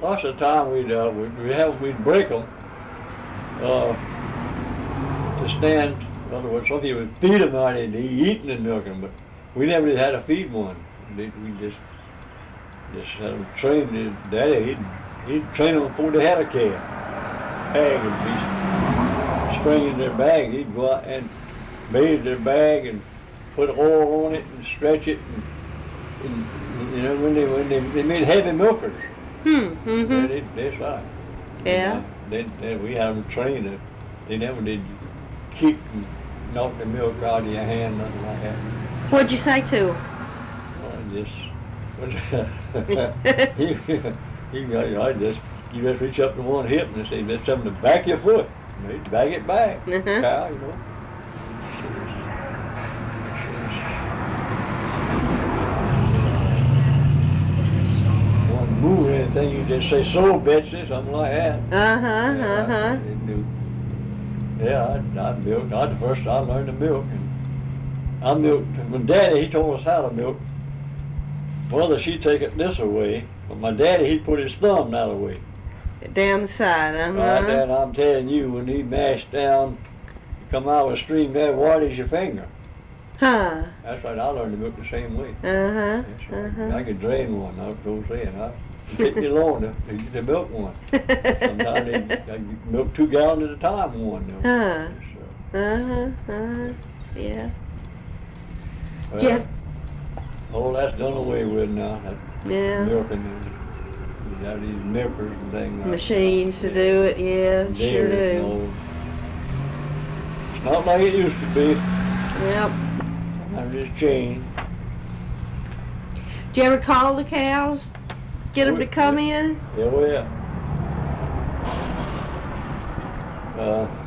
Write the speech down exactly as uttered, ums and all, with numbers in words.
lots of time we'd uh, we'd, we'd have we'd break them uh, to stand. In other words, some people would feed them out and eating and milking, but we never had to feed one. We just just had them trained. His daddy, he'd, he'd train them before they had a calf. Bag and be stringing their bag. He'd go out and bathe their bag and put oil on it and stretch it. And, and you know, when they when they, they made heavy milkers. Hmm. Mm-hmm. Yeah, they, that's right. Yeah. You know, they, they, we had them trained. They never did kick and knock the milk out of your hand, nothing like that. What'd you say to him? Well, just he, he, I just you just reach up to one hip and say, "That's something to back your foot." And he'd bag it back, uh-huh. cow, you know. One move or anything, you just say, "So, Betsy," something like that. Uh huh. Yeah, Uh huh. Yeah, I, I milked. I the first I learned to milk, and I milked. When Daddy he told us how to milk. Mother she'd take it this way, but my daddy he'd put his thumb that way. Down the side, uh huh. Right there, and I'm telling you, when he mashed down, you come out with a stream that wide as your finger. Huh. That's right. I learned to milk the same way. Uh huh. That's right. Uh-huh. I could drain one. I was going saying, I take me long to, to, to milk one. Sometimes they, I milk two gallons at a time. One. You know. Huh. Uh huh. Uh huh. Yeah. Well, Jeff. Oh, that's done away with now. That Yeah. milking, you got these milkers and things. Like Machines that. to do it, yeah, And sure dairy, you do. know. It's not like it used to be. Yep. I'm just changed. Do you ever call the cows? Get them to come in? Yeah, well. Uh,